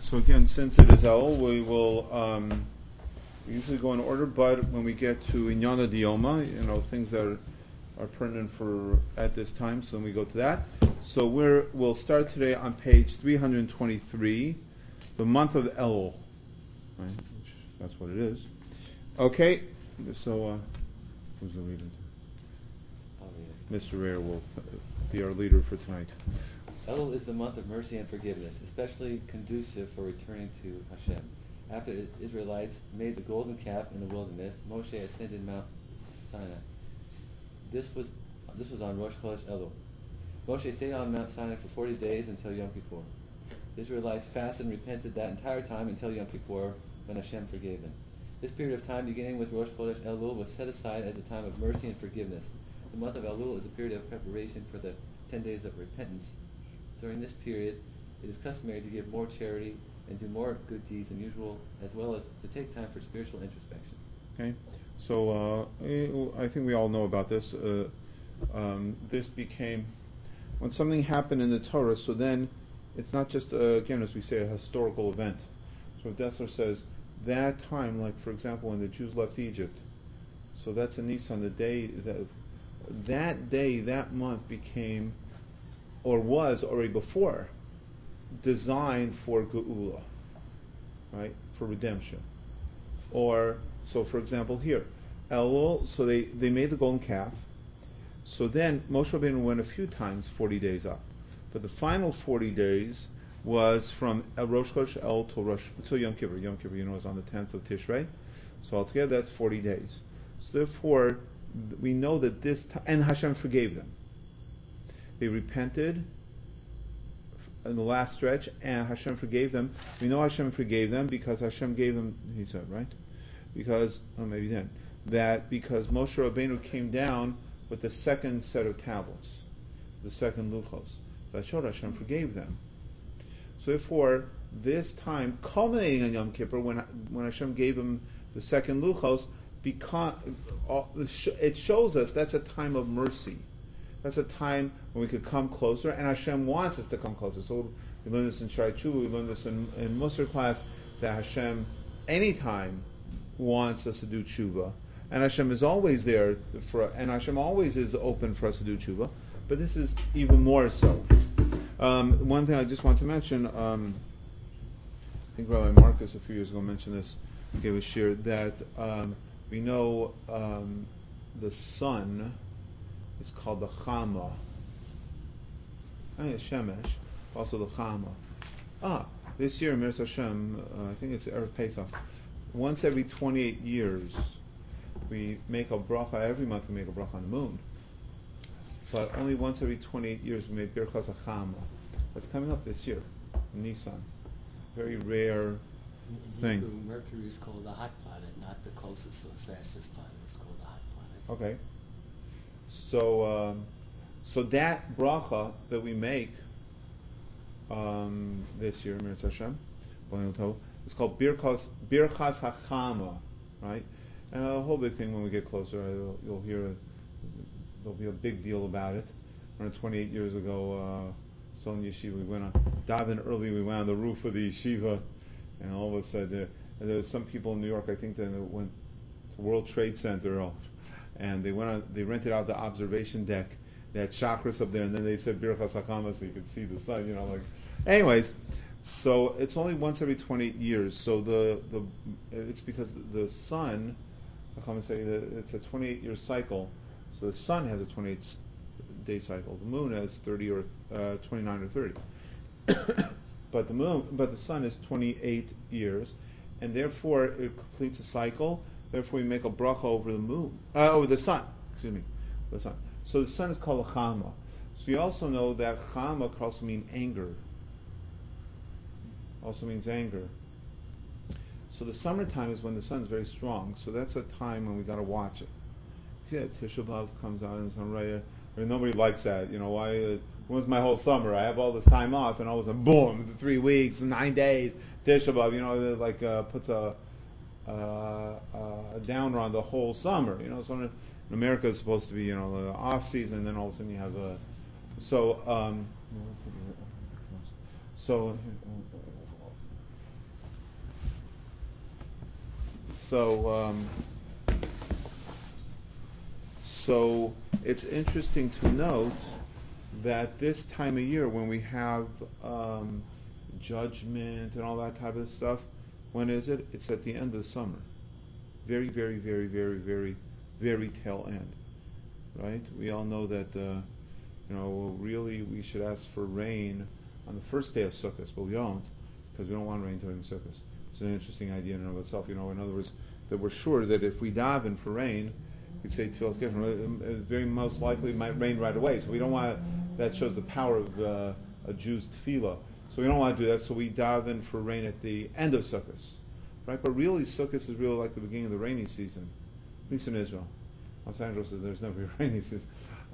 So again, since it is El, we will we usually go in order, but when we get to Inyana Dioma, things that are pertinent for at this time, so then we go to that. So we'll start today on page 323, the month of El, right? Which, that's what it is. Okay, so who's the reader? Mr. Rare will be our leader for tonight. Elul is the month of mercy and forgiveness, especially conducive for returning to Hashem. After the Israelites made the golden calf in the wilderness, Moshe ascended Mount Sinai. This was on Rosh Chodesh Elul. Moshe stayed on Mount Sinai for 40 days until Yom Kippur. The Israelites fasted and repented that entire time until Yom Kippur, when Hashem forgave them. This period of time, beginning with Rosh Chodesh Elul, was set aside as a time of mercy and forgiveness. The month of Elul is a period of preparation for the 10 days of repentance. During this period, it is customary to give more charity and do more good deeds than usual, as well as to take time for spiritual introspection. Okay, so I think we all know about this. This became, when something happened in the Torah, so then it's not just, again, as we say, a historical event. So Dessler says, that time, like for example, when the Jews left Egypt, so that's in Nisan, the day, that day, that month became, or was already before, designed for Geula, right, for redemption. Or, so for example here, Elul, so they made the golden calf, so then Moshe Rabbeinu went a few times 40 days up, but the final 40 days was from Rosh Chodesh El till Yom Kippur. Yom Kippur, is on the 10th of Tishrei, so altogether that's 40 days. So therefore, we know that this time, and Hashem forgave them. They repented in the last stretch, and Hashem forgave them. We know Hashem forgave them because Hashem gave them, he said, right? Because Moshe Rabbeinu came down with the second set of tablets, the second luchos. So that showed Hashem forgave them. So therefore, this time, culminating on Yom Kippur, when Hashem gave him the second luchos, it shows us that's a time of mercy. That's a time when we could come closer, and Hashem wants us to come closer. So we learned this in Shai Tshuva, we learned this in Musar class, that Hashem, anytime, wants us to do tshuva, and Hashem is always there and Hashem always is open for us to do tshuva, but this is even more so. One thing I just want to mention, I think Rabbi Marcus a few years ago mentioned this, gave a shir, that we know the sun is called the Chama. I mean, Shemesh, also the Chama. This year, Mir Hashem, I think it's Erev Pesach, once every 28 years, we make a bracha. Every month we make a bracha on the moon, but only once every 28 years we make Birchas HaChama. That's coming up this year, in Nisan. Very rare thing. Hebrew, Mercury is called the hot planet, not the closest or fastest planet. It's called the hot planet. Okay. So that bracha that we make this year, Mir Hashem, it's called Birchas HaChama, right? And a whole big thing when we get closer, you'll hear there'll be a big deal about it. 28 years ago, still in yeshiva, we went on daven early. We went on the roof of the yeshiva, and all of a sudden there was some people in New York, I think, that went to World Trade Center, and they rented out the observation deck. They had chakras up there, and then they said Birchas HaChama so you could see the sun. Anyways. So it's only once every 28 years. So it's because the sun, I say that it's a 28-year cycle. So the sun has a 28-day cycle. The moon has 30 or 29 or 30. but the sun is 28 years, and therefore it completes a cycle. Therefore, we make a bracha over the sun. Excuse me, the sun. So the sun is called a chama. So we also know that chama could also mean anger. Also means anger. So the summertime is when the sun is very strong. So that's a time when we got to watch it. See that Tisha B'Av comes out in Sunraya. Nobody likes that. Why? When's my whole summer? I have all this time off, and all of a sudden, boom, 3 weeks, 9 days, Tisha B'Av. Puts a downer on the whole summer. So in America it's supposed to be the off season, then all of a sudden you have So it's interesting to note that this time of year, when we have judgment and all that type of stuff, when is it? It's at the end of the summer. Very, very, very, very, very, very tail end, right? We all know that, really we should ask for rain on the first day of Sukkot, but we don't, because we don't want rain during Sukkot. It's an interesting idea in and of itself. In other words, that we're sure that if we daven for rain, we'd say Tfilas Kifrin, very most likely it might rain right away. So we don't want that shows the power of a Jew's tefillah. So we don't want to do that. So we daven for rain at the end of Sukkot, right? But really, Sukkot is really like the beginning of the rainy season, at least in Israel. Los Angeles, there's never a rainy season.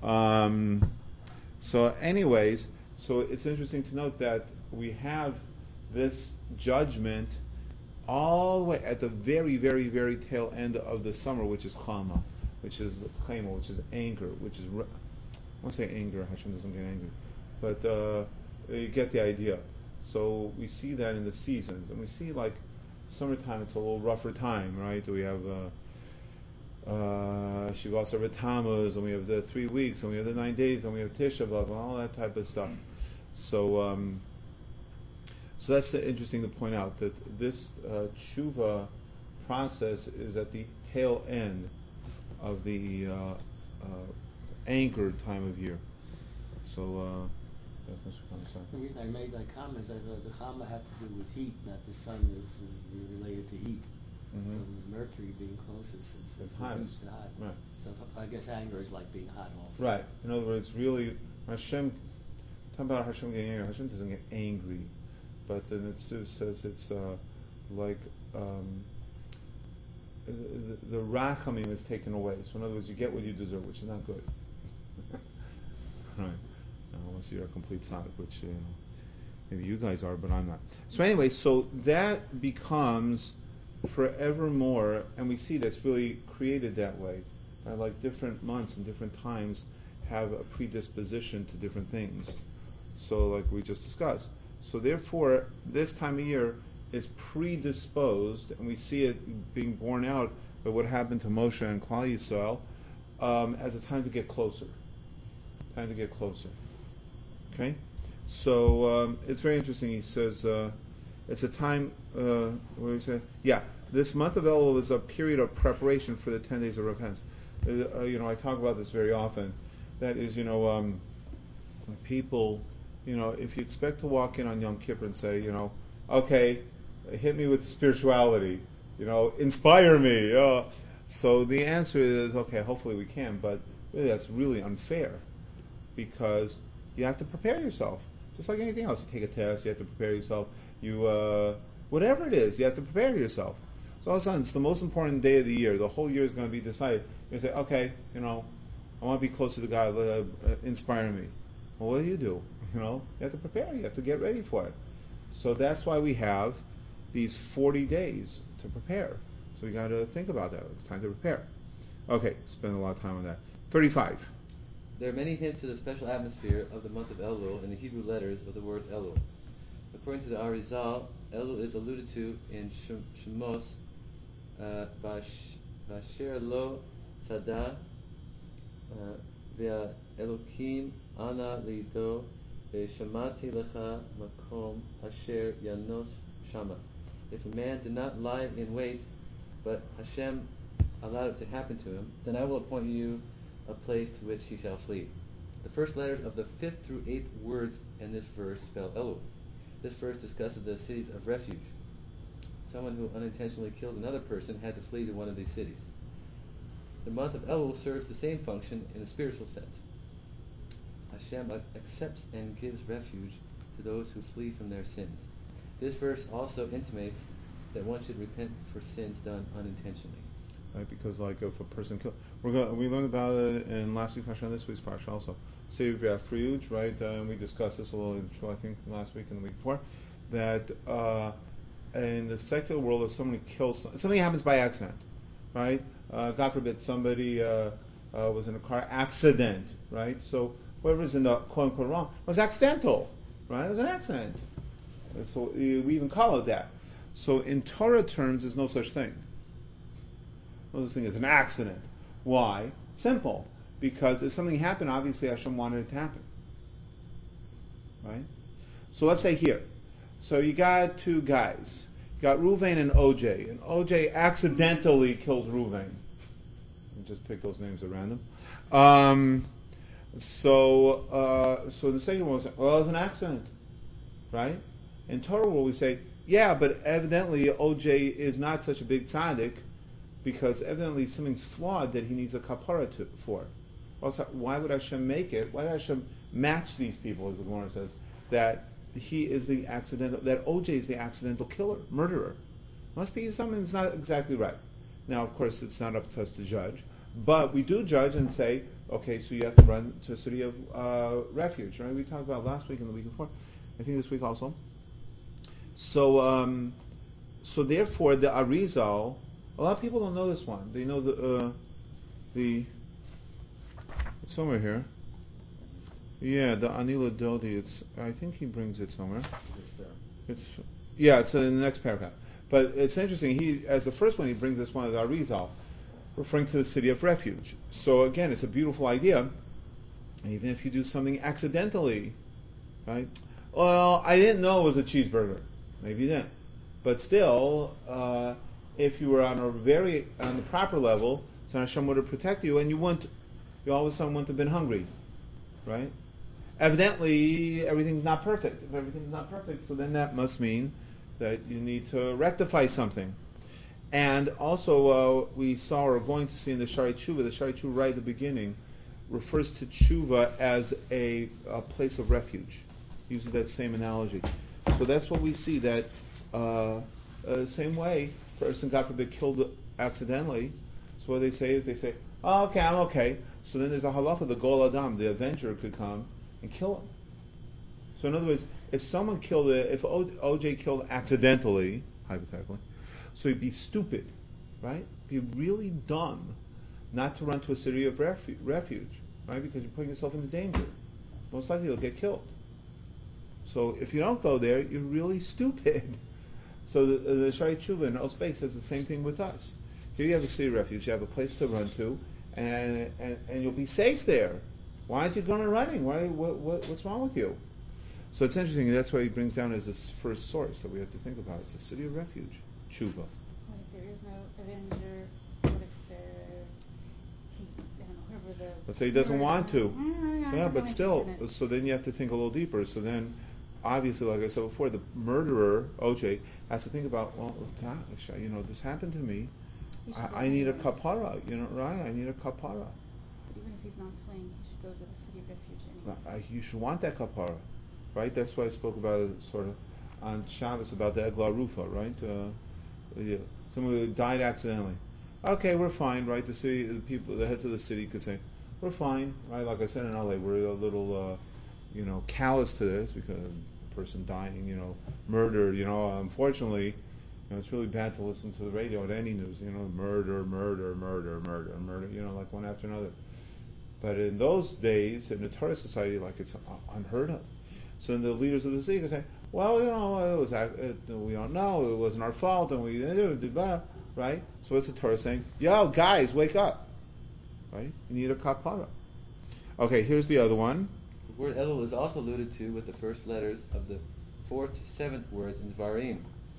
So it's interesting to note that we have this judgment all the way at the very, very, very tail end of the summer, which is Chama, which is Chema, which is anger, which is, I want to say anger, Hashem doesn't get angry, but you get the idea. So we see that in the seasons, and we see like summertime, it's a little rougher time, right? We have Shivas Tammuz, and we have the 3 weeks, and we have the 9 days, and we have Tisha B'Av, and all that type of stuff. So that's interesting to point out that this tshuva process is at the tail end of the anchored time of year. So yes, Mr. Khan, The reason I made my comments, I thought the Chama had to do with heat, not the sun is related to heat. Mm-hmm. So Mercury being closest is hot. hot. Right. So I guess anger is like being hot also. Right. In other words, really, Hashem, talking about Hashem getting angry, Hashem doesn't get angry, but then it says it's like the rachamim is taken away. So in other words, you get what you deserve, which is not good. Right. Unless you're a complete tzaddik, which maybe you guys are, but I'm not. So anyway, so that becomes forevermore, and we see that's really created that way. Right? Like different months and different times have a predisposition to different things. So like we just discussed. So therefore, this time of year is predisposed, and we see it being borne out by what happened to Moshe and Klal Yisrael as a time to get closer. Time to get closer. Okay? So it's very interesting. He says it's a time, what do you say? Yeah, this month of Elul is a period of preparation for the 10 days of repentance. I talk about this very often. That is, people, if you expect to walk in on Yom Kippur and say, okay, hit me with spirituality, inspire me. So the answer is, okay, hopefully we can, but really that's really unfair, because you have to prepare yourself. Just like anything else, you take a test, you have to prepare yourself. You, whatever it is, you have to prepare yourself. So all of a sudden, it's the most important day of the year. The whole year is going to be decided. You say, okay, I want to be closer to God. Inspire me. Well, what do? You have to prepare. You have to get ready for it. So that's why we have these 40 days to prepare. So we got to think about that. It's time to prepare. Okay, spend a lot of time on that. 35. There are many hints to the special atmosphere of the month of Elul in the Hebrew letters of the word Elul. According to the Arizal, Elul is alluded to in Shemos, Vasher lo tzada, V'ya Elokim ana lido, Ve'shamati lecha makom asher yanos shama. If a man did not lie in wait, but Hashem allowed it to happen to him, then I will appoint you a place to which he shall flee. The first letters of the 5th through 8th words in this verse spell Elul. This verse discusses the cities of refuge. Someone who unintentionally killed another person had to flee to one of these cities. The month of Elul serves the same function in a spiritual sense. Hashem accepts and gives refuge to those who flee from their sins. This verse also intimates that one should repent for sins done unintentionally. Right, because like if a person killed, we learned about it in last week's parsha and this week's parsha also. City of refuge, right? And we discussed this a little, I think, last week and the week before. That in the secular world, if somebody kills, something happens by accident, right? God forbid somebody was in a car accident, right? So whoever's in the quote unquote wrong was accidental, right? It was an accident. So we even call it that. So in Torah terms, there's no such thing. No such thing as an accident. Why? Simple. Because if something happened, obviously Hashem wanted it to happen. Right? So let's say here. So you got two guys. You got Ruvain and OJ. And OJ accidentally kills Ruvain. Just pick those names at random. So the second one was, well, it was an accident. Right? In Torah world we say, yeah, but evidently OJ is not such a big tzaddik because evidently something's flawed that he needs a kapara for. Also, why would Hashem make it? Why did Hashem match these people, as the Gemara says, that he is the accidental, that OJ is the accidental killer, murderer? Must be something that's not exactly right. Now, of course, it's not up to us to judge, but we do judge and say, okay, so you have to run to a city of refuge, right? We talked about last week and the week before. I think this week also. So therefore, the Arizal, a lot of people don't know this one. They know the it's somewhere here. Yeah, the Anila Dodi. I think he brings it somewhere. It's in the next paragraph. But it's interesting. He, as the first one, he brings this one as Arizal, referring to the city of refuge. So again, it's a beautiful idea. Even if you do something accidentally, right? Well, I didn't know it was a cheeseburger. Maybe you didn't. But still, if you were on the proper level, so Hashem would have protected you, and you all of a sudden wouldn't have been hungry, right? Evidently, everything's not perfect. If everything's not perfect, so then that must mean that you need to rectify something. And also, we saw or are going to see in the Shari Tshuva, right at the beginning, refers to Tshuva as a place of refuge. Uses that same analogy. So that's what we see, that same way, person, God forbid, killed accidentally. So what they say is, they say, oh, okay, I'm okay. So then there's a halacha, the Gol Adam, the avenger, could come and kill him. So in other words, if someone if OJ killed accidentally, hypothetically, so he'd be stupid, right? Be really dumb not to run to a city of refuge, right? Because you're putting yourself into danger. Most likely you'll get killed. So if you don't go there, you're really stupid. So the Shari Tshuva in Osbei says the same thing with us. Here you have a city of refuge, you have a place to run to, and you'll be safe there. Why aren't you going and running? What's wrong with you? So it's interesting. That's why he brings down as this first source that we have to think about. It's a city of refuge, Tshuva. What if there is no avenger? What if whoever the... Let's say he doesn't want to. Yeah, but no still, so then you have to think a little deeper. So then, obviously, like I said before, the murderer, OJ, has to think about, well, gosh, this happened to me. I need a kapara, right? I need a kapara. Even if he's not fleeing, he should go to the city of refuge anyway. You should want that kapara, right? That's why I spoke about it sort of on Shabbos about the Eglah Rufa, right? Someone who died accidentally. Okay, we're fine, right? The heads of the city could say, we're fine, right? Like I said in LA, we're a little, callous to this because a person dying, murdered, unfortunately, it's really bad to listen to the radio at any news, murder, like one after another. But in those days, in the Torah society, like it's unheard of. So then the leaders of the city can say, well, we don't know, it wasn't our fault, and right? So what's the Torah saying? Yo, guys, wake up, right? You need a kapara. Okay, here's the other one. The word Elul is also alluded to with the first letters of the 4th to 7th words in Dvarim.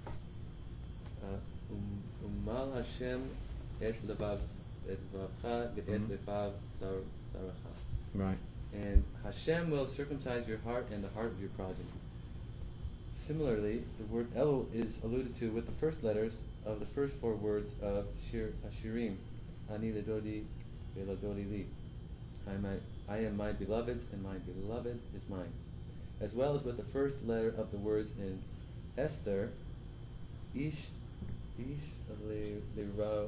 Umal Hashem et levav et vavcha et levav zarecha. Right. And Hashem will circumcise your heart and the heart of your progeny. Similarly, the word Elul is alluded to with the first letters of the first 4 words of Shirim. Ani ledodi ve'ladodi li. I am my beloved's and my beloved is mine. As well as with the first letter of the words in Esther, Ish Lereu,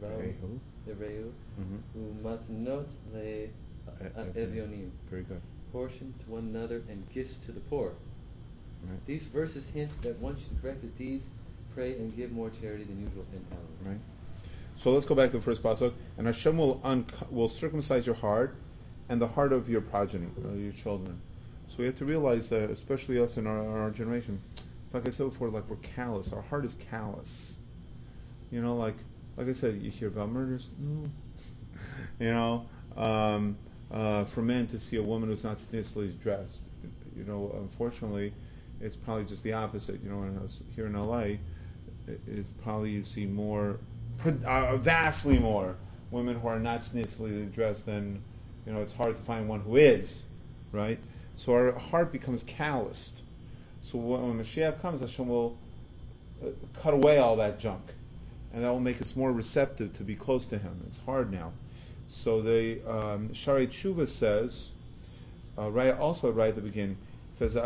Umatnot Le Evionim. Very good. Portions to one another and gifts to the poor. Right. These verses hint that one should correct his deeds, pray, and give more charity than usual in Elul. Right. So let's go back to the first pasuk. And Hashem will circumcise your heart and the heart of your progeny, your children. So we have to realize that, especially us in our generation, like I said before, like we're callous. Our heart is callous. Like like I said, you hear about murders. No. For men to see a woman who's not scantily dressed, unfortunately, it's probably just the opposite. Here in LA, it's probably you see more, vastly more women who are not scantily dressed than, it's hard to find one who is, right? So our heart becomes calloused. So when Mashiach comes, Hashem will cut away all that junk, and that will make us more receptive to be close to Him. It's hard now. So the Shari Tshuva says, also right at the beginning, he says,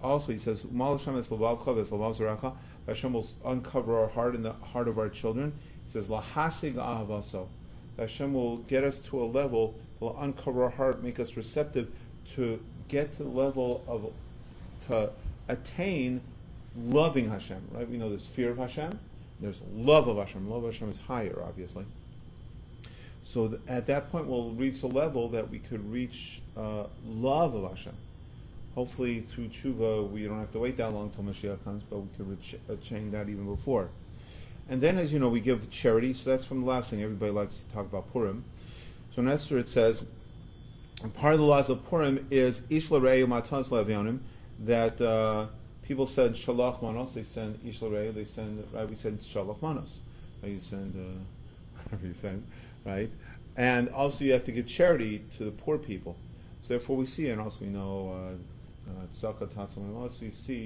Hashem will uncover our heart and the heart of our children. He says, Lahasig ahavaso. Hashem will get us to a level, will uncover our heart, make us receptive to get to the level of, to attain loving Hashem, right? We know there's fear of Hashem, there's love of Hashem. Love of Hashem is higher, obviously. So at that point we'll reach a level that we could reach love of Hashem. Hopefully through tshuva we don't have to wait that long till Mashiach comes, but we could attain that even before. And then, as you know, we give charity, so that's from the last thing. Everybody likes to talk about Purim. So in Esther it says, part of the laws of Purim is Ish l're'eu matanos le'avyonim, that people said shalach manos, they send Ish l're'eu, we send shalach manos. You send whatever you send, right? And also you have to give charity to the poor people. So therefore we see, and also we know tzedakah tatzim, also you see,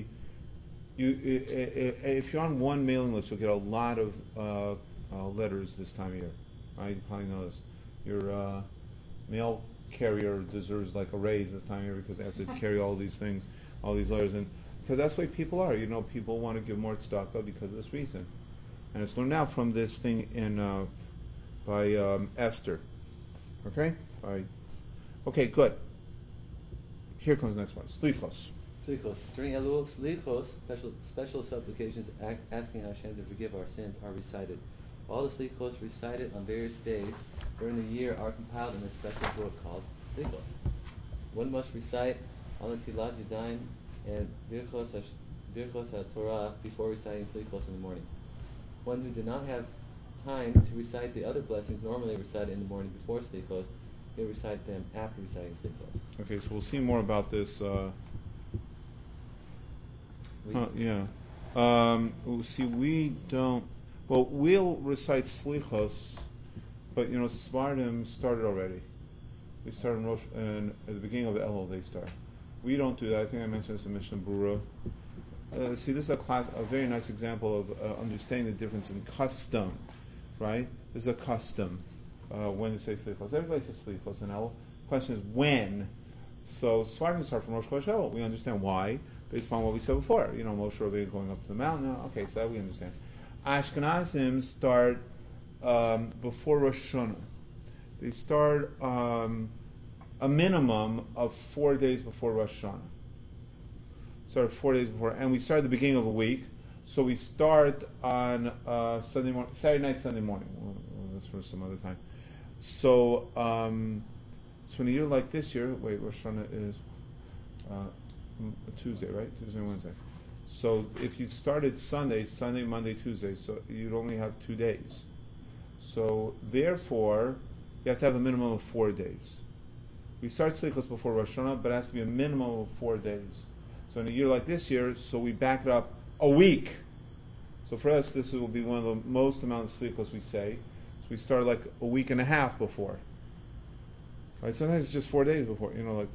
if you're on one mailing list, you'll get a lot of letters this time of year, right? You probably know this. Your mail carrier deserves like a raise this time of year because they have to carry all these things, all these letters, and because that's the way people are. People want to give more tzedakah because of this reason. And it's learned out from this thing by Esther. Okay? Okay, good. Here comes the next one. Slichos. During Elul, Slichos, special supplications asking Hashem to forgive our sins, are recited. All the Slichos recited on various days during the year are compiled in a special book called Slichos. One must recite Al-Natilat Yadayim and Birchos HaTorah before reciting Slichos in the morning. One who did not have time to recite the other blessings normally recited in the morning before Slichos, he'll recite them after reciting Slichos. Okay, so we'll see more about this. We'll recite Slichos, but Svardim started already. We started in Rosh, and at the beginning of the Elul they start. We don't do that. I think I mentioned this in Mishnah Berurah. This is a very nice example of understanding the difference in custom, right? This is a custom when they say Slichos. Everybody says Slichos in Elul. The question is when. So Svardim start from Rosh Chodesh Elul. We understand why, based upon what we said before. Moshe Rabbeinu going up to the mountain. Okay, so that we understand. Ashkenazim start before Rosh Hashanah. They start a minimum of 4 days before Rosh Hashanah. Start 4 days before, and we start at the beginning of a week. So we start on Saturday night, Sunday morning. Well, that's for some other time. So in a year like this year, Rosh Hashanah is Tuesday, right? Tuesday and Wednesday. So if you started Sunday, Monday, Tuesday, so you'd only have 2 days. So therefore, you have to have a minimum of 4 days. We start Slichos before Rosh Hashanah, but it has to be a minimum of 4 days. So in a year like this year, so we back it up a week. So for us, this will be one of the most amount of Slichos we say. So we start like a week and a half before. Right? Sometimes it's just 4 days before.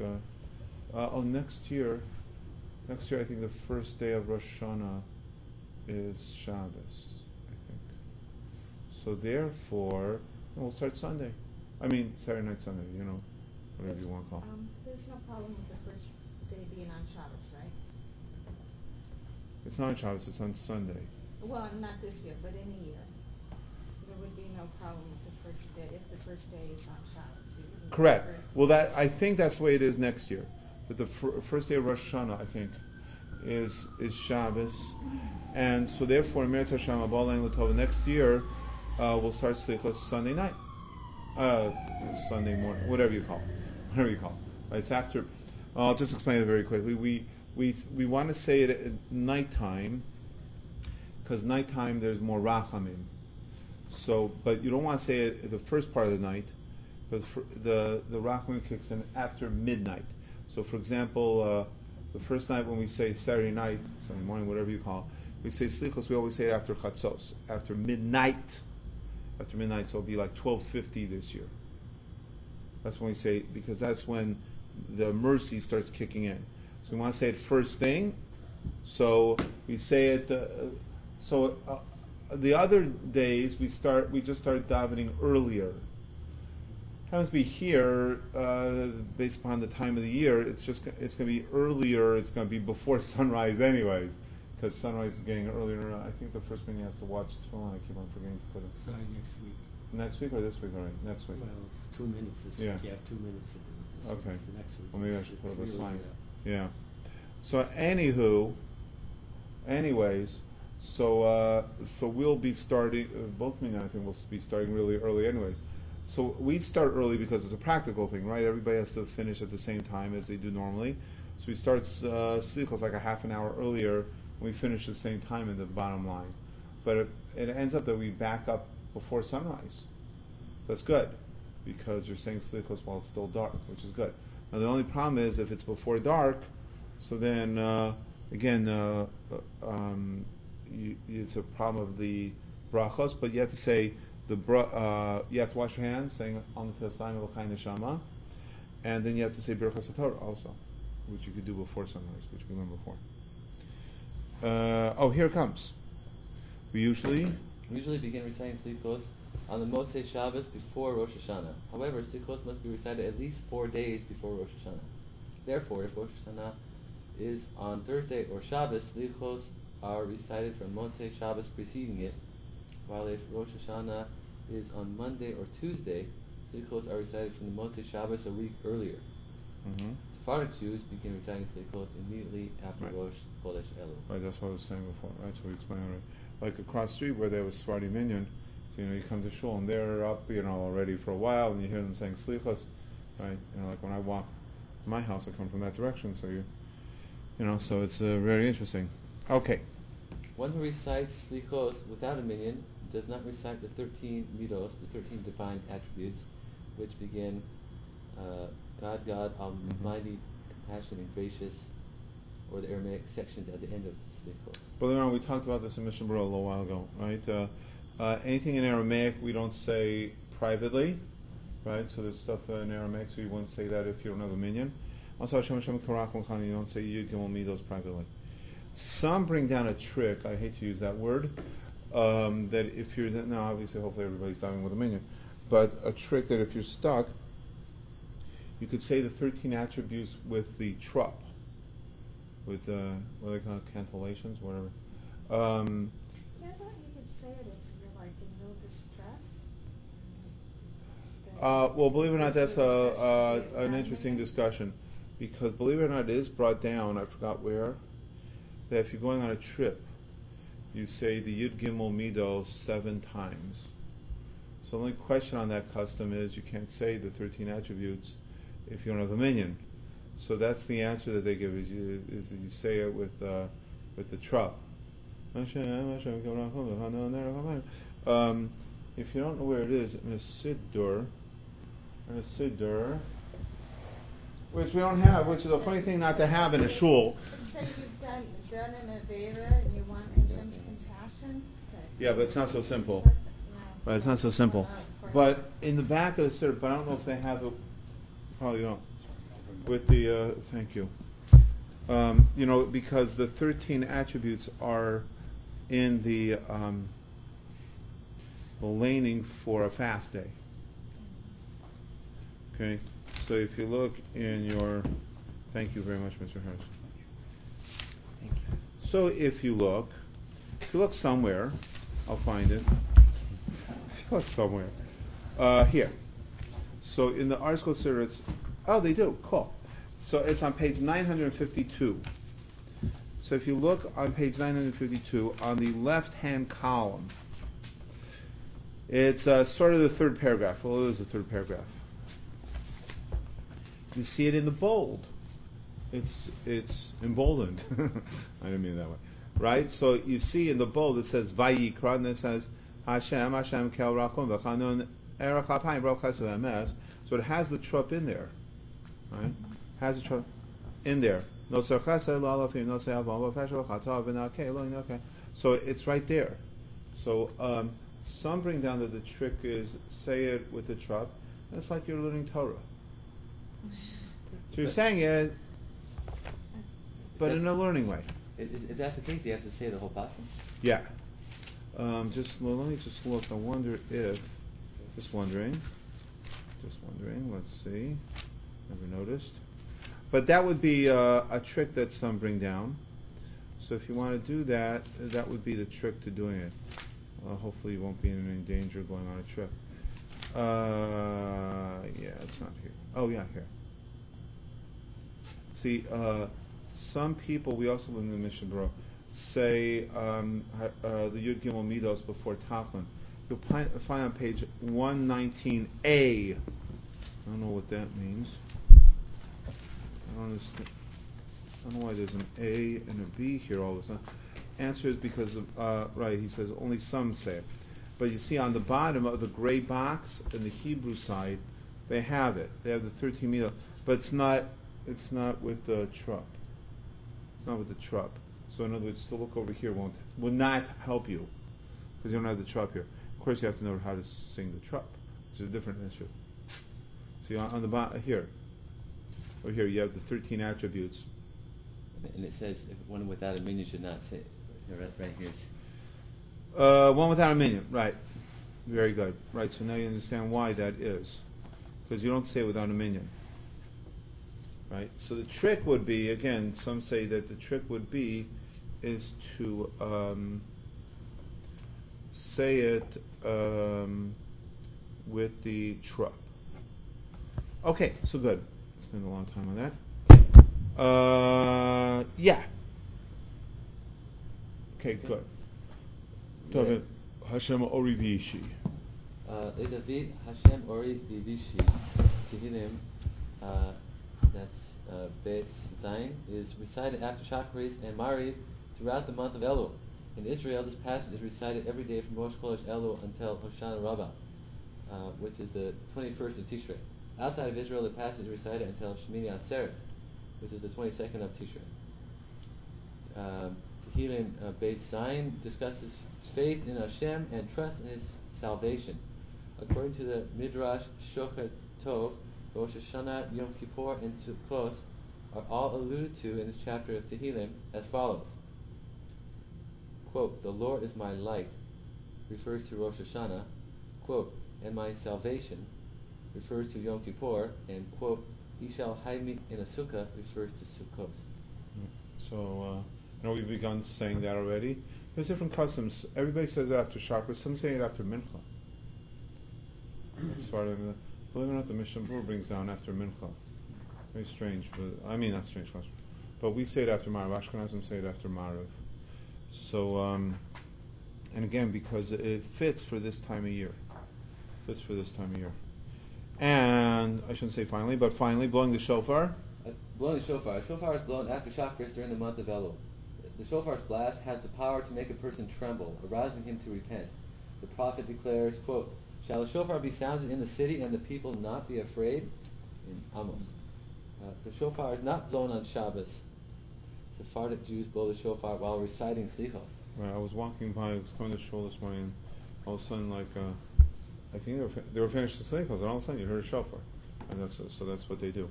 Next year I think the first day of Rosh Hashanah is Shabbos, I think. So therefore, we'll start Saturday night, Sunday, whatever you want to call it. There's no problem with the first day being on Shabbos, right? It's not on Shabbos, it's on Sunday. Well, not this year, but any year. There would be no problem with the first day, if the first day is on Shabbos. Correct. Well, I think that's the way it is next year. But the first day of Rosh Hashanah, I think, is Shabbos. And so therefore, Meretz Hashem, Abba Lein L'Tova, next year, we'll start Slichos Sunday night. Sunday morning, whatever you call it. Right, it's after. I'll just explain it very quickly. We want to say it at nighttime, because nighttime there's more rachamim. So, but you don't want to say it the first part of the night, because the Rachman kicks in after midnight. So, for example, the first night when we say Saturday night, Sunday morning, whatever you call it, we say Slichos, we always say it after Chatzos, after midnight. After midnight, so it'll be like 12:50 this year. That's when we say, because that's when the mercy starts kicking in. So we want to say it first thing. So we say it. The other days we just start davening earlier. Happens to be here, based upon the time of the year. It's going to be earlier. It's going to be before sunrise, anyways, because sunrise is getting earlier. I think the first minyan has to watch Tefillin. I keep on forgetting to put it. Starting next week. Next week or this week? All right, next week. Well, it's 2 minutes this Yeah. week. You have 2 minutes to do it this Okay. week. So next week. Well, maybe I it's- should put it's up a really, sign. Yeah. So anyways, so we'll be starting. Both me and I think we'll be starting really early, anyways. So we start early because it's a practical thing, right? Everybody has to finish at the same time as they do normally. So we start Slichos like a half an hour earlier, and we finish the same time in the bottom line. But it ends up that we back up before sunrise. So that's good, because you're saying Slichos while it's still dark, which is good. Now the only problem is if it's before dark, so then it's a problem of the brachos, but you have to say you have to wash your hands, saying on the Tefillah Elokai Neshama, and then you have to say Birchas HaTorah also, which you could do before sunrise, which we learned before. Here it comes. We usually begin reciting Slichos on the Motzei Shabbos before Rosh Hashanah. However, Slichos must be recited at least 4 days before Rosh Hashanah. Therefore, if Rosh Hashanah is on Thursday or Shabbos, Slichos are recited from Motzei Shabbos preceding it, while if Rosh Hashanah is on Monday or Tuesday, Slichos are recited from the Motzei Shabbos a week earlier. Mm-hmm. Sephardic Jews begin reciting Slichos immediately after Right. Rosh Chodesh Elul. Right, that's what I was saying before, right? So we explained already. Like across the street where there was Sephardi minyan, so you come to shul and they're up, already for a while, and you hear them saying Slichos, right? Like when I walk to my house, I come from that direction, so so it's very interesting. Okay. One who recites Slichos without a minyan does not recite the 13 midos, the 13 divine attributes, which begin God, Almighty, compassionate and gracious, or the Aramaic sections at the end of Slichos. Brother, we talked about this in Mishnah Berurah a little while ago, right? Anything in Aramaic we don't say privately, right? So there's stuff in Aramaic, so you wouldn't say that if you don't have a minyan. Also, Hashem Karach Mokhan, you don't say Yud Gimel Midos privately. Some bring down a trick, I hate to use that word, that if you're, now obviously hopefully everybody's diving with a minyan, but a trick that if you're stuck, you could say the 13 attributes with the trup, with what do they call it, cantillations, whatever. Yeah, I thought you could say it if you're like in real distress. Well, believe it or not, that's an Distress. interesting discussion, because believe it or not, it is brought down, I forgot where, that if you're going on a trip, you say the Yud Gimel Midos 7 times. So the only question on that custom is you can't say the 13 attributes if you don't have a minyan. So that's the answer that they give, is you say it with the trup. If you don't know where it is, in a siddur, which we don't have, which is a funny thing not to have in a shul. Let's say you've done an Avera and you want Hashem's compassion. Yeah, but it's not so simple. No. Right, it's not so simple. But in the back of the siddur, but I don't know if they have it. Probably don't. With the thank you. Because the 13 attributes are in the laning for a fast day. Okay, so if you look in your, thank you very much, Mr. Harris. Thank you. So if you look somewhere, I'll find it. If you look somewhere, here. So in the article Siddur, it's, they do, cool. So it's on page 952. So if you look on page 952, on the left-hand column, it's sort of the third paragraph. Well, it is the third paragraph. You see it in the bold. It's emboldened. I didn't mean it that way. Right? So you see in the bold it says Vayikra, and it says Hashem kel rakom v'chanun erach apayim ro chesed emes. So it has the trup in there, right? Has the trup in there. No tzar chesed lo alafim no se'av v'om v'fesher v'chatav v'nakeh lo inakeh. So it's right there. So some bring down that the trick is say it with the trup. And it's like you're learning Torah. So you're saying it, but in a learning way. If that's the case, you have to say the whole passage. Yeah. Let me just look. I wonder if. Just wondering. Let's see. Never noticed. But that would be a trick that some bring down. So if you want to do that, that would be the trick to doing it. Hopefully you won't be in any danger going on a trip. Yeah, it's not here. Oh yeah, here. See, some people, we also in the Mishnah Berurah, say the Yud Gimel Midos before Taflin. You'll find on page 119a. I don't know what that means. I don't understand. I don't know why there's an A and a B here all of a sudden. Answer is because right, he says only some say it. But you see on the bottom of the gray box in the Hebrew side, they have it. They have the 13 milah, but it's not with the trup. It's not with the trup. So in other words, to look over here will not help you because you don't have the trup here. Of course, you have to know how to sing the trup, which is a different issue. See on the bottom here, over here you have the 13 attributes. And it says if one without a minion should not say. Right here. One without a minion, right? Very good, right? So now you understand why that is, because you don't say without a minion, right? So the trick would be, again, some say that the trick would be is to say it with the trup. Okay, so good. Spend a long time on that. Yeah. Okay, good. David, Hashem Ori Vishi. David Hashem Ori Vishi Tehillim, that's Bet Zayin, is recited after Shachris and Mariv throughout the month of Elul. In Israel, this passage is recited every day from Rosh Chodesh Elul until Hoshana Rabbah, which is the 21st of Tishrei. Outside of Israel, the passage is recited until Shemini Atzeres, which is the 22nd of Tishrei. Tehillim Beit Zayin discusses faith in Hashem and trust in His salvation. According to the Midrash Shocher Tov, Rosh Hashanah, Yom Kippur, and Sukkot are all alluded to in this chapter of Tehillim as follows. Quote, "The Lord is my light," refers to Rosh Hashanah. Quote, "and my salvation," refers to Yom Kippur, and quote, "He shall hide me in a sukkah," refers to Sukkot. So, I know we've begun saying that already. There's different customs. Everybody says it after Shachar. Some say it after Mincha. As far as believe it or not, the Mishnah Berurah brings down after Mincha. Very strange, but I mean not strange question. But we say it after Marav. Ashkenazim say it after Marav. So, and again, because it fits for this time of year. And I shouldn't say finally, but finally, blowing the shofar. Blowing the shofar. A shofar is blown after Shachris during the month of Elul. The shofar's blast has the power to make a person tremble, arousing him to repent. The prophet declares, quote, "Shall a shofar be sounded in the city and the people not be afraid?" In Amos. The shofar is not blown on Shabbos. Sephardic Jews blow the shofar while reciting Slichos. Right, I was walking by, I was coming to shul this morning, and all of a sudden, I think they were finished the Slichos, and all of a sudden you heard a shofar. And that's what they do.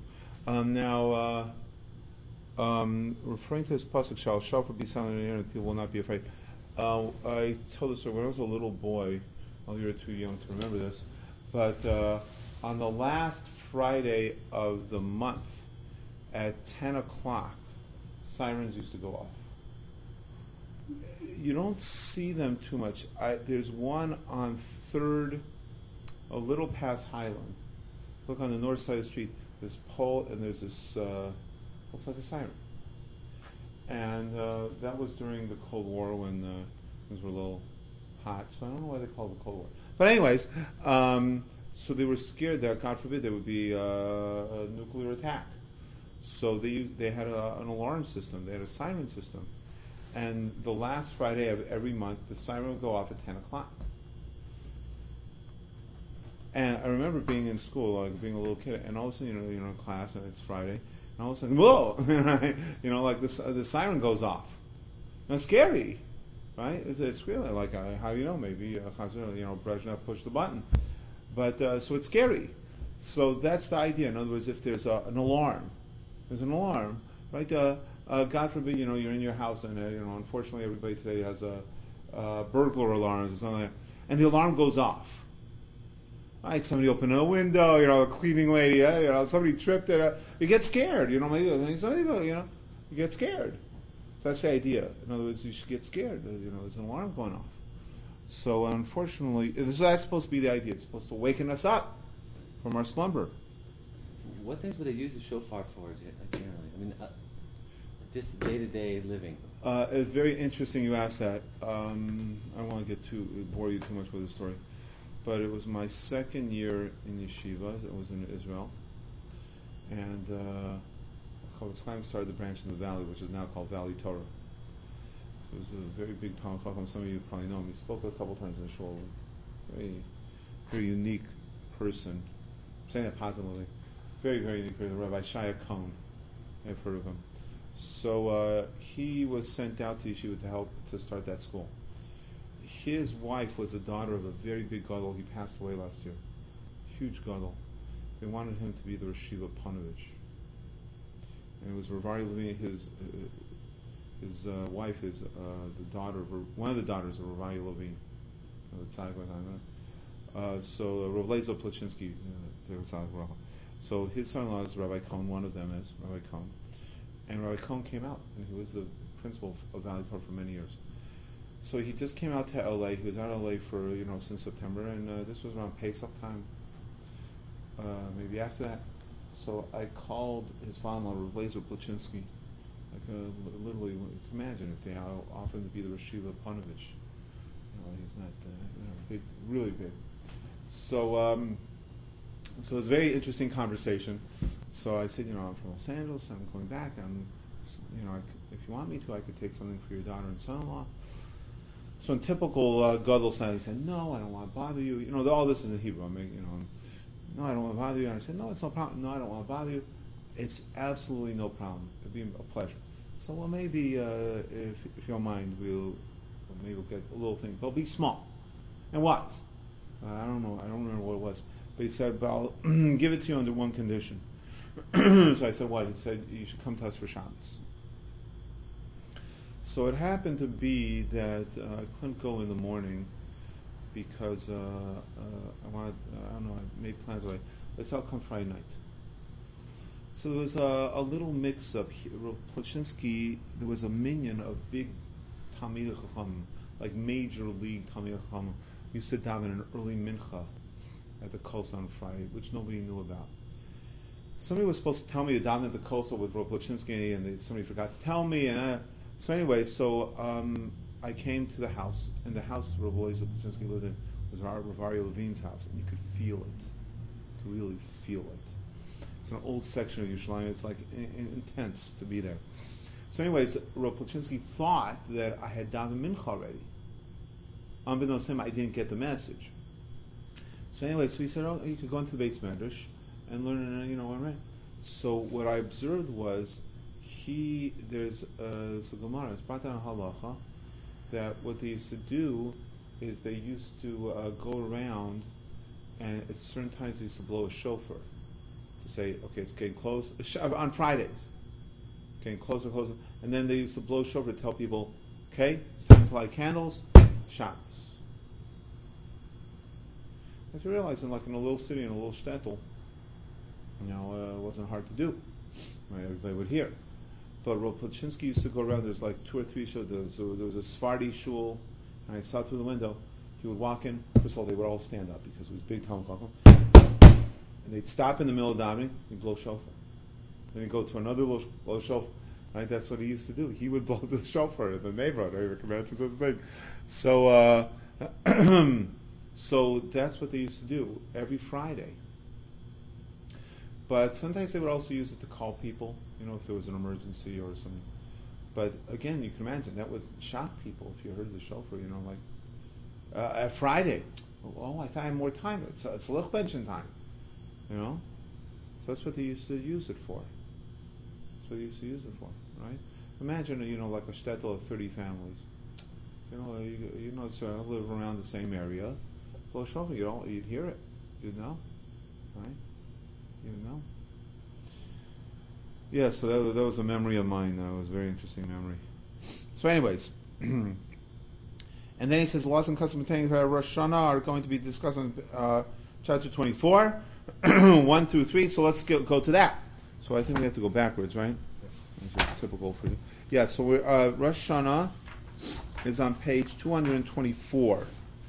Referring to this pasuk, "Shall a shofar be sounded in the air and the people will not be afraid." I told this story when I was a little boy. Well, you're too young to remember this, but on the last Friday of the month at 10 o'clock, sirens used to go off. You don't see them too much. There's one on 3rd, a little past Highland. Look on the north side of the street. There's a pole and there's this, looks like a siren. And that was during the Cold War when things were a little hot. So I don't know why they call it the Cold War. But anyways, so they were scared that, God forbid, there would be a nuclear attack. So they had an alarm system. They had a siren system. And the last Friday of every month, the siren would go off at 10 o'clock. And I remember being in school, like being a little kid, and all of a sudden, in class, and it's Friday, and all of a sudden, whoa, right? Like the siren goes off. And it's scary, right? It's really like, how do you know? Maybe Brezhnev pushed the button, but so it's scary. So that's the idea. In other words, if there's an alarm, right? God forbid, you're in your house, and unfortunately, everybody today has burglar alarms or something like that, and the alarm goes off. Right, somebody opened a window, a cleaning lady, somebody tripped it. You get scared, maybe somebody, you get scared. So that's the idea. In other words, you should get scared. There's an alarm going off. So unfortunately, that's supposed to be the idea. It's supposed to waken us up from our slumber. What things would they use the shofar for generally? I mean, just day-to-day living. It's very interesting you ask that. I don't want to bore you too much with the story. But it was my second year in yeshiva. It was in Israel, and Chofetz Chaim started the branch in the valley, which is now called Valley Torah. It was a very big Talmid Chacham. Some of you probably know him. He spoke a couple times in the shul. Very, very unique person. I'm saying that positively. Very, very unique person. Rabbi Shaya Cohn. I've heard of him. So he was sent out to yeshiva to help to start that school. His wife was the daughter of a very big gadol. He passed away last year. Huge gadol. They wanted him to be the Rashiva Panovich. And it was Rav Aryeh Levine. His wife is one of the daughters of Rav Aryeh Levine. So Rav Lezer Plachinsky. So his son-in-law is Rabbi Cohn. One of them is Rabbi Cohn. And Rabbi Cohn came out, and he was the principal of Valley Torah for many years. So he just came out to LA. He was out of LA for since September, and this was around Pesach time, maybe after that. So I called his father-in-law, Rav Lezer Plachinsky. Literally, you can imagine if they offered him to be the Rashiva Panovich. He's not big, really big. So it was a very interesting conversation. So I said, I'm from Los Angeles. I'm going back. If you want me to, I could take something for your daughter and son-in-law. So in typical gadol style, he said, "No, I don't want to bother you. All this is in Hebrew. No, I don't want to bother you." And I said, "No, it's no problem. No, I don't want to bother you. It's absolutely no problem. It'd be a pleasure." So, well, maybe if you don't mind, we'll get a little thing, but it'll be small and wise. I don't know. I don't remember what it was, but he said, "But I'll give it to you under one condition." So I said, "What?" He said, "You should come to us for Shabbos." So it happened to be that I couldn't go in the morning because I made plans. Let's all come Friday night. So there was a little mix-up. Rav Plachinsky, there was a minyan of big Talmidei Chacham, like major league Talmidei Chacham, used to daven an early mincha at the Kosa on Friday, which nobody knew about. Somebody was supposed to tell me to daven at the Kosa with Rav Plachinsky, and somebody forgot to tell me. So anyway, I came to the house, and the house Rav Lezer Plachinsky lived in was Rav Aryeh Levine's house, and you could feel it. You could really feel it. It's an old section of Yerushalayim. It's like intense to be there. So anyways, Rav Plachinsky thought that I had davened mincha already. Unbeknownst to him, I didn't get the message. So anyway, so he said, "Oh, you could go into the Beis Medrash and learn, right?" So what I observed was, there's a Gemara, it's brought down in Halacha, that what they used to do is they used to go around, and at certain times they used to blow a shofar to say, okay, it's getting close, on Fridays, getting closer and closer, and then they used to blow shofar to tell people, okay, it's time to light candles, Shabbos. I had to realize, in a little city, in a little shtetl, it wasn't hard to do. Right? Everybody would hear. But Rav Plachinsky used to go around. There's like 2 or 3 shuls. There was a Sephardi shul, and I saw through the window. He would walk in. First of all, they would all stand up because it was big Talmid Chacham. And they'd stop in the middle of davening. He'd blow shofar. Then he'd go to another little blow shofar. Right? That's what he used to do. He would blow the shofar in the neighborhood. Right? The Comanches was big. So, so that's what they used to do every Friday. But sometimes they would also use it to call people, if there was an emergency or something. But again, you can imagine that would shock people if you heard the shofar, at Friday. Oh, I thought I had more time. It's Lech Benchen time, you know. So that's what they used to use it for. That's what they used to use it for, right? Imagine, like a shtetl of 30 families. It's live around the same area. Well, shofar, you'd hear it, you'd know, right? You'd know. Yeah, so that was a memory of mine. That was a very interesting memory. So, anyways, and then he says, laws and customs pertaining to Rosh Hashanah are going to be discussed in chapter 24, 1 through 3. So let's go to that. So I think we have to go backwards, right? Yes. Which is typical for you. Yeah. So we're Rosh Hashanah is on page 224.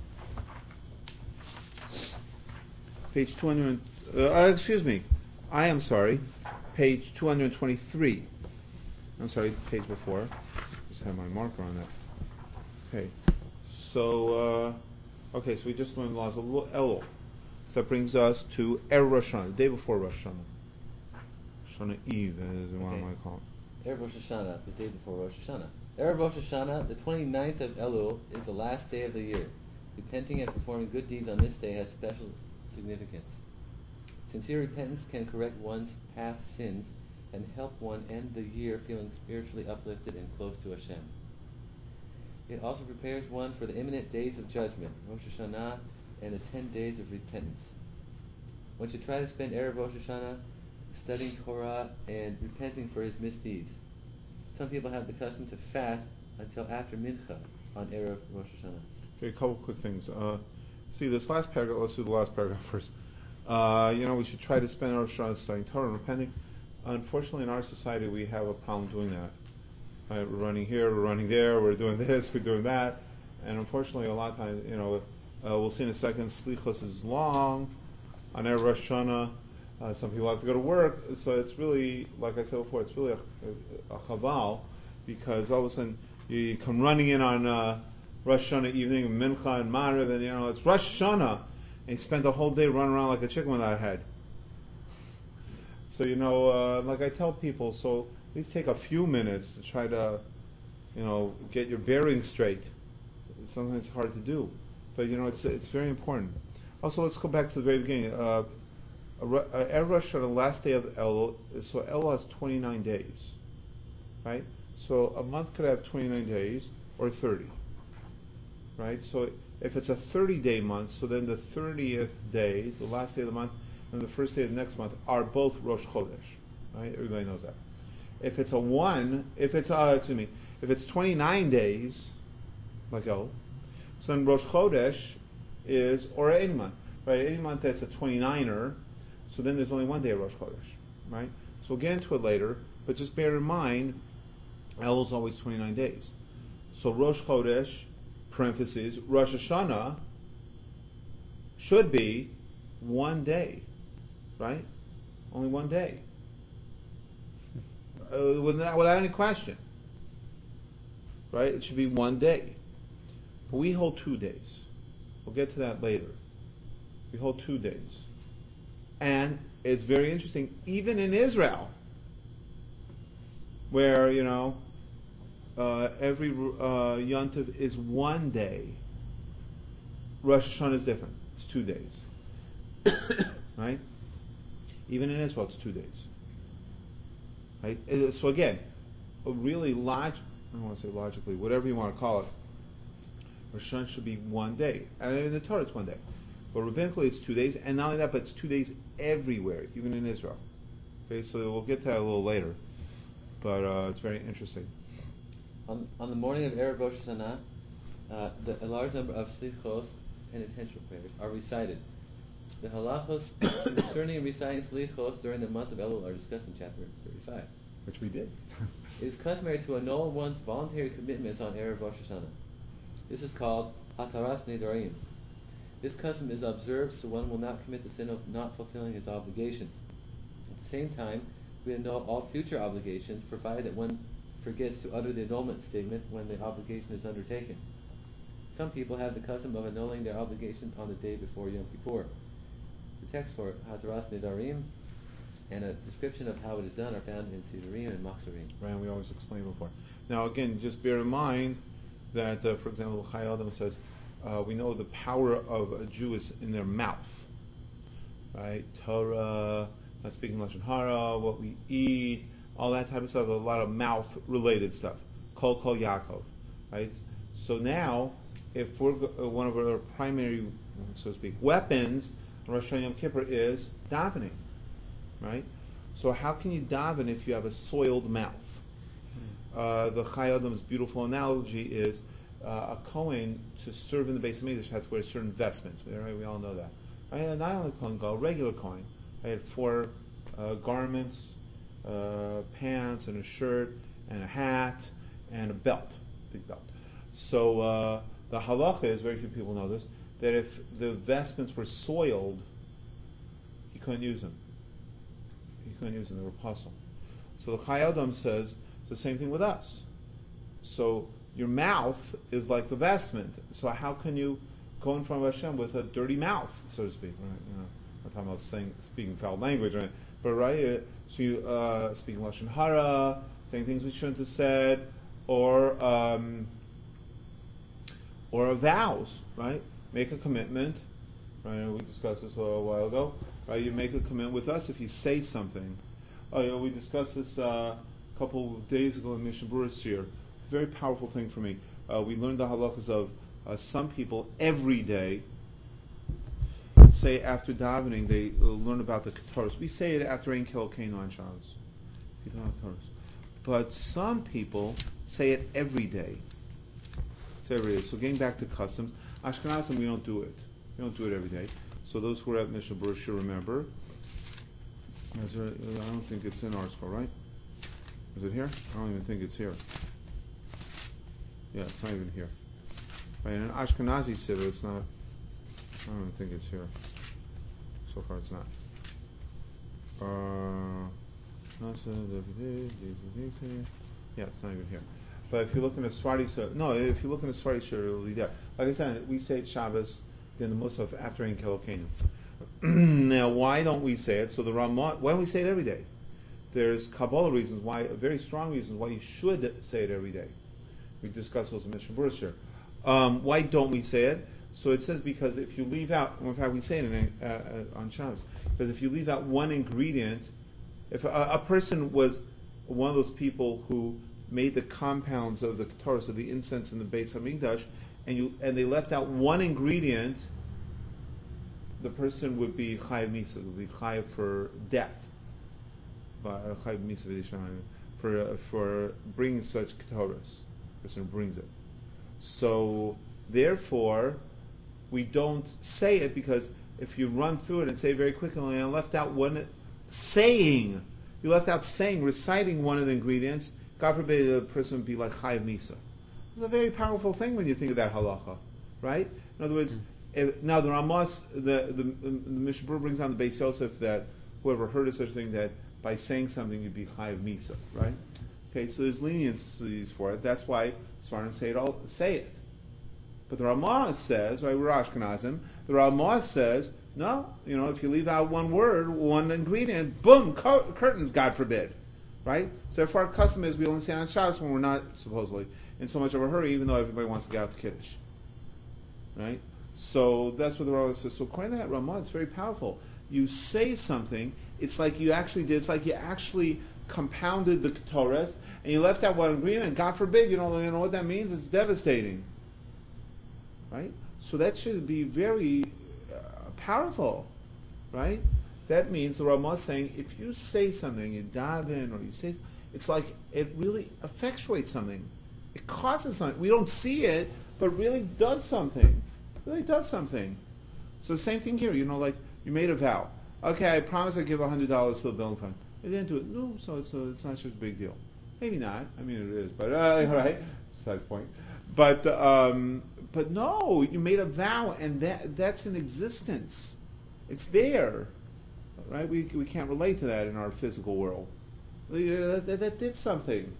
Page 200. Excuse me. I am sorry. Page 223. I'm sorry, page before. Just have my marker on that. Okay. So, so we just learned laws of Elul. So that brings us to Erev Rosh Hashanah, the day before Rosh Hashanah. Rosh Hashanah Eve, as we want to call it. Erev Rosh Hashanah, the day before Rosh Hashanah. Erev Rosh Hashanah, the 29th of Elul, is the last day of the year. Repenting and performing good deeds on this day has special significance. Sincere repentance can correct one's past sins and help one end the year feeling spiritually uplifted and close to Hashem. It also prepares one for the imminent days of judgment, Rosh Hashanah, and the 10 days of repentance. One should try to spend Erev Rosh Hashanah studying Torah and repenting for his misdeeds. Some people have the custom to fast until after Mincha on Erev Rosh Hashanah. Okay, a couple quick things. See, this last paragraph, let's do the last paragraph first. We should try to spend our Rosh Hashanah studying Torah and repenting. Unfortunately, in our society, we have a problem doing that. Right? We're running here, we're running there, we're doing this, we're doing that. And unfortunately, a lot of times, we'll see in a second, Slichos is long on Erev Rosh Hashanah. Some people have to go to work, so it's really, like I said before, it's really a chaval, because all of a sudden you come running in on Rosh Hashanah evening, Mincha and Mariv, and it's Rosh Hashanah, and you spend the whole day running around like a chicken without a head. So like I tell people, so at least take a few minutes to try to, get your bearings straight. Sometimes it's hard to do, but it's very important. Also, let's go back to the very beginning. Erev Rosh Hashanah, the last day of Elul, so Elul has 29 days, right? So a month could have 29 days or 30, right? So if it's a 30-day month, so then the 30th day, the last day of the month, and the first day of the next month are both Rosh Chodesh, right? Everybody knows that. If it's 29 days, like Elul, so then Rosh Chodesh is, or any month, right? Any month that's a 29er, so then there's only one day of Rosh Chodesh, right? So we'll get into it later, but just bear in mind, Elul is always 29 days. So Rosh Chodesh, parentheses, Rosh Hashanah, should be one day, right? Only one day. Without any question, right? It should be one day. But we hold 2 days. We'll get to that later. We hold 2 days. And it's very interesting, even in Israel, where, every Yontiv is one day, Rosh Hashanah is different. It's 2 days. Right? Even in Israel, it's 2 days. Right? So again, really I don't want to say logically, whatever you want to call it, Rosh Hashanah should be one day. And in the Torah, it's one day. But rabbinically, it's 2 days. And not only that, but it's 2 days everywhere, even in Israel. Okay, so we'll get to that a little later. But it's very interesting. On the morning of Erev Rosh Hashanah, a large number of slichos, penitential prayers, are recited. The halachos concerning reciting slichos during the month of Elul are discussed in chapter 35. Which we did. It is customary to annul one's voluntary commitments on Erev Rosh Hashanah. This is called hataras nedarim. This custom is observed so one will not commit the sin of not fulfilling his obligations. At the same time, we annul all future obligations, provided that one forgets to utter the annulment statement when the obligation is undertaken. Some people have the custom of annulling their obligations on the day before Yom Kippur. The text for hataras nedarim and a description of how it is done are found in Sidurim and Machzorim. Right, and we always explain before. Now again, just bear in mind that, for example, Chai Adam says, we know the power of a Jew is in their mouth, right? Torah, not speaking lashon hara, what we eat, all that type of stuff. A lot of mouth-related stuff. Kol Kol Yaakov, right? So now, if we're one of our primary, so to speak, weapons on Rosh Hashanah Yom Kippur is davening, right? So how can you daven if you have a soiled mouth? The Chai Adam's beautiful analogy is a Kohen, to serve in the Beis Hamikdash, had to wear certain vestments. Right? We all know that. Right? And not only Kohen, a regular Kohen. I had 4 garments, pants, and a shirt, and a hat, and a belt, big belt. So the halacha is, very few people know this, that if the vestments were soiled, he couldn't use them. They were apostle. So the Chai Adam says it's the same thing with us. So your mouth is like the vestment. So how can you go in front of Hashem with a dirty mouth, so to speak? Right? I'm not talking about speaking foul language, right? But right, so you speaking lashon hara, saying things we shouldn't have said, or vows, right? Make a commitment. Right? We discussed this a while ago. Right? You make a commitment with us if you say something. We discussed this a couple of days ago in Mishnah Berurah here. It's a very powerful thing for me. We learned the halachas of some people every day say after davening they learn about the Ketores. We say it after Ein Kilkeinu on Shabbos. You don't have Ketores. But some people say it every day. So getting back to customs, Ashkenazim, we don't do it. We don't do it every day. So those who are at Mishnah Berurah should remember. I don't think it's in our school, right? Is it here? I don't even think it's here. Yeah, it's not even here. Right, in an Ashkenazi siddur, it's not. I don't even think it's here. So far, it's not. Yeah, it's not even here. But if you look in a Sephardi siddur, if you look in a Sephardi siddur, it will be there. Like I said, we say Shabbos in the Musaf after Ein Kilkeinu. Now, why don't we say it? So the Ramah, why don't we say it every day? There's Kabbalah reasons why, very strong reasons why you should say it every day. We discussed those in Mishnah Berurah here. Why don't we say it? So it says because if you leave out, in fact we say it on Shabbos, because if you leave out one ingredient, if a person was one of those people who made the compounds of the Ketores, so the incense in the Beis Hamikdash, and they left out one ingredient, the person would be chayav misa, would be chayav for death, chayav misa for bringing such Ketores. The person who brings it. So therefore, we don't say it, because if you run through it and say it very quickly and left out one saying, reciting one of the ingredients, God forbid the person would be like chayav misa. It's a very powerful thing when you think of that halacha, right? In other words, now the Ramos, the Mishnah Berurah brings down the Beis Yosef that whoever heard of such a thing, that by saying something you'd be chayav misa, right? Okay, so there's leniencies for it. That's why Sfarim say it. But the Ramah says, right, we're Ashkenazim, the Ramah says, no, if you leave out one word, one ingredient, boom, curtains, God forbid. Right? So therefore our custom is we only say it on Shabbos when we're not, supposedly, in so much of a hurry, even though everybody wants to get out to Kiddush. Right? So that's what the Ramah says. So according to that Ramah, it's very powerful. You say something, it's like you actually compounded the Ketores, and you left out one ingredient, and God forbid, you know what that means? It's devastating. Right? So that should be very powerful. Right? That means the Ramah is saying, if you say something, you daven, or you say, it's like it really effectuates something. It causes something. We don't see it, but really does something. Really does something. So the same thing here. Like you made a vow. Okay, I promise I'll give $100 to the building fund. You didn't do it. No, so it's not such a big deal. Maybe not. I mean, it is, but right. Besides the point. But no, you made a vow, and that's in existence. It's there. Right? We can't relate to that in our physical world. That did something.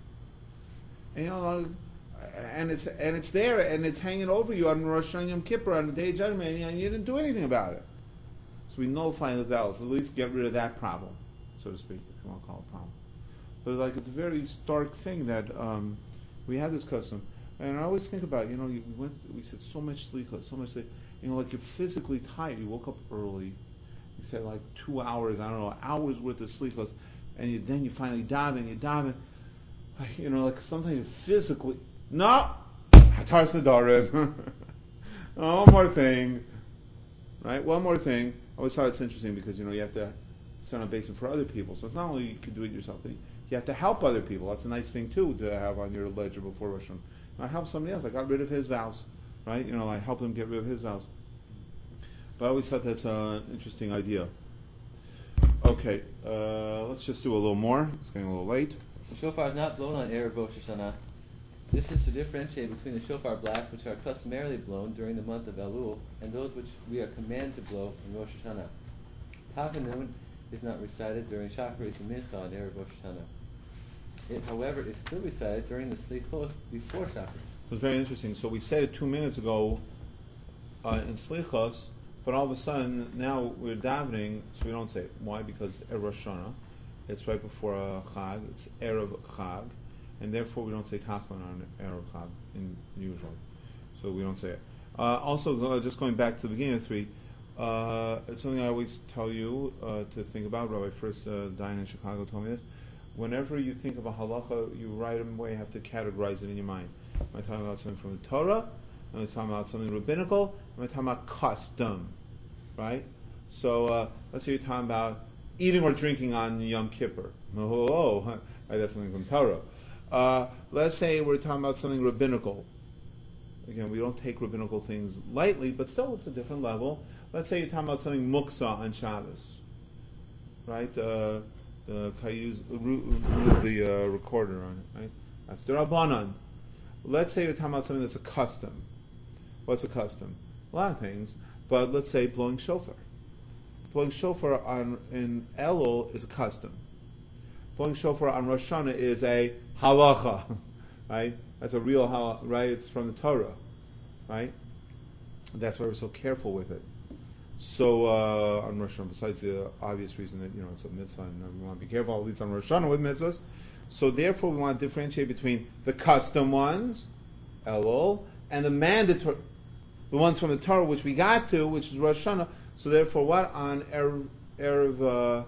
And it's there, and it's hanging over you on Rosh Hashanah Yom Kippur on the Day of Judgment, and you didn't do anything about it. So we nullify the vows. At least get rid of that problem, so to speak, if you want to call it a problem. But it's a very stark thing that we have this custom. And I always think about, we said so much sleep, like you're physically tired. You woke up early. You said like 2 hours, I don't know, hours worth of sleepless, and then you finally daven. Like sometimes you physically, no, Hataras Nedarim. One more thing, right? One more thing. I always thought it's interesting because you have to stand on basin for other people. So it's not only you can do it yourself, but you have to help other people. That's a nice thing too to have on your ledger before Rosh Hashanah. I helped somebody else. I got rid of his vows, right? I helped him get rid of his vows. But I always thought that's an interesting idea. Okay, let's just do a little more. It's getting a little late. The shofar is not blown on Erev Rosh Hashanah. This is to differentiate between the shofar blasts, which are customarily blown during the month of Elul, and those which we are commanded to blow in Rosh Hashanah. Tachanun is not recited during Shacharis and Mincha on Erev Rosh Hashanah. It, however, is still recited during the Slichos before Shacharis. It was very interesting. So we said it 2 minutes ago in Slichos, but all of a sudden now we're davening, so we don't say it. Why? Because Erev Rosh Hashanah, it's right before Chag, it's Erev Chag, and therefore we don't say Tachanun on Erev Chag usually. So we don't say it. Also, just going back to the beginning of 3, it's something I always tell you to think about. Rabbi First Dayan in Chicago told me this. Whenever you think of a halacha, you right away have to categorize it in your mind. Am I talking about something from the Torah? Am I talking about something rabbinical? Am I talking about custom? Right? So let's say you're talking about eating or drinking on Yom Kippur. Right, that's something from Torah. Let's say we're talking about something rabbinical. Again, we don't take rabbinical things lightly, but still it's a different level. Let's say you're talking about something muksa on Shabbos. Right? The Kayuz, the recorder on it, right? That's the Rabbanan. Let's say you're talking about something that's a custom. What's a custom? A lot of things, but let's say blowing shofar. Blowing shofar in Elul is a custom. Blowing shofar on Rosh Hashanah is a halacha, right? That's a real halacha, right? It's from the Torah, right? That's why we're so careful with it. So on Rosh Hashanah, besides the obvious reason that it's a mitzvah and we want to be careful, at least on Rosh Hashanah with mitzvahs. So therefore, we want to differentiate between the custom ones, Elul, and the mandatory, the ones from the Torah, which we got to, which is Rosh Hashanah. So therefore, what on Erev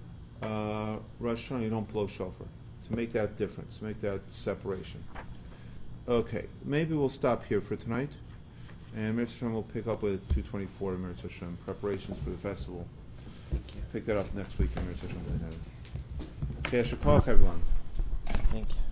Rosh Hashanah you don't blow shofar, to make that difference, to make that separation. Okay, maybe we'll stop here for tonight. And Mirz Hashem will pick up with 224 Mirz Hashem, preparations for the festival. Pick that up next week in Mirz Hashem. Okay, I should call everyone. Thank you.